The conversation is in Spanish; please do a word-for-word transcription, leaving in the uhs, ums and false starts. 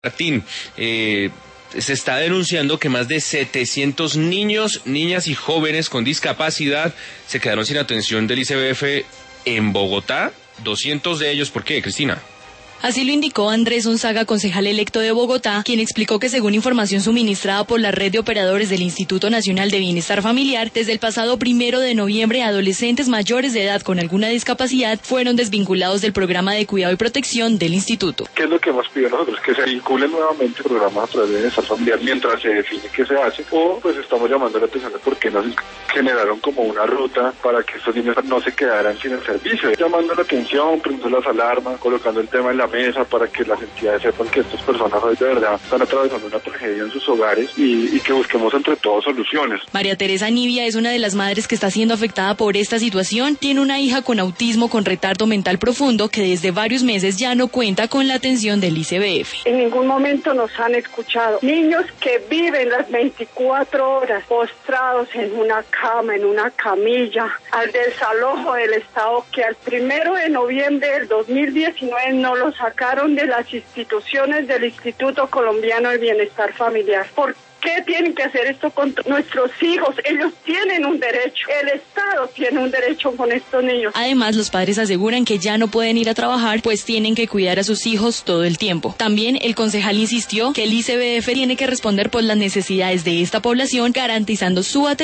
Martín, eh, se está denunciando que más de setecientos niños, niñas y jóvenes con discapacidad se quedaron sin atención del I C B F en Bogotá. doscientos de ellos, ¿por qué, Cristina? Así lo indicó Andrés Onzaga, concejal electo de Bogotá, quien explicó que según información suministrada por la red de operadores del Instituto Nacional de Bienestar Familiar, desde el pasado primero de noviembre, adolescentes mayores de edad con alguna discapacidad fueron desvinculados del programa de cuidado y protección del instituto. ¿Qué es lo que hemos pedido nosotros? Que se vinculen nuevamente programas a través de bienestar familiar mientras se define qué se hace, o pues estamos llamando la atención de por qué nos generaron como una ruta para que estos niños no se quedaran sin el servicio, llamando la atención, prendiendo las alarmas, colocando el tema en la mesa para que las entidades sepan que estas personas hoy de verdad están atravesando una tragedia en sus hogares y, y que busquemos entre todos soluciones. María Teresa Nivia es una de las madres que está siendo afectada por esta situación. Tiene una hija con autismo con retardo mental profundo que desde varios meses ya no cuenta con la atención del I C B F. En ningún momento nos han escuchado. Niños que viven las veinticuatro horas postrados en una cama, en una camilla, al desalojo del Estado que al primero de noviembre del dos mil diecinueve no los sacaron de las instituciones del Instituto Colombiano de Bienestar Familiar. ¿Por qué tienen que hacer esto con nuestros hijos? Ellos tienen un derecho, el Estado tiene un derecho con estos niños. Además, los padres aseguran que ya no pueden ir a trabajar, pues tienen que cuidar a sus hijos todo el tiempo. También el concejal insistió que el I C B F tiene que responder por las necesidades de esta población, garantizando su atención